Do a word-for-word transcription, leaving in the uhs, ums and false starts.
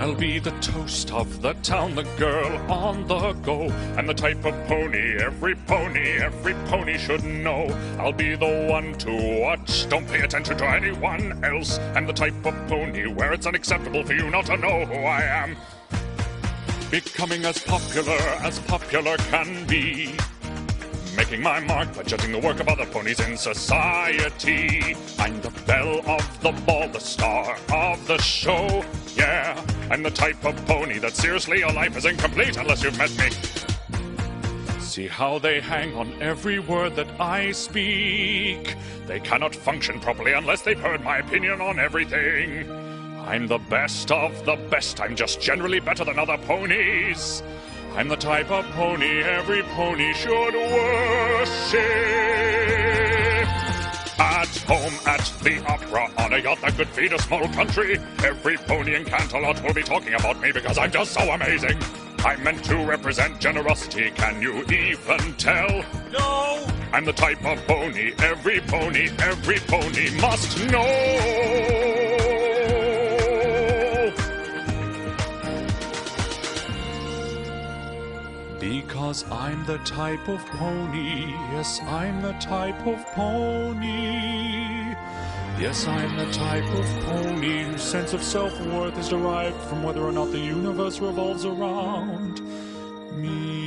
I'll be the toast of the town, the girl on the go. I'm the type of pony every pony, every pony should know. I'll be the one to watch, don't pay attention to anyone else. I'm the type of pony where it's unacceptable for you not to know who I am. Becoming as popular as popular can be. Making my mark by judging the work of other ponies in society. I'm the belle of the ball, the star of the show. Yeah, I'm the type of pony that seriously your life is incomplete unless you've met me. See how they hang on every word that I speak. They cannot function properly unless they've heard my opinion on everything. I'm the best of the best. I'm just generally better than other ponies. I'm the type of pony every pony should worship. At home, at the opera, on a yacht that could feed a small country, every pony in Canterlot will be talking about me because I'm just so amazing. I'm meant to represent generosity, can you even tell? No! I'm the type of pony every pony, every pony must know. Because I'm the type of pony, yes, I'm the type of pony. Yes, I'm the type of pony whose sense of self-worth is derived from whether or not the universe revolves around me.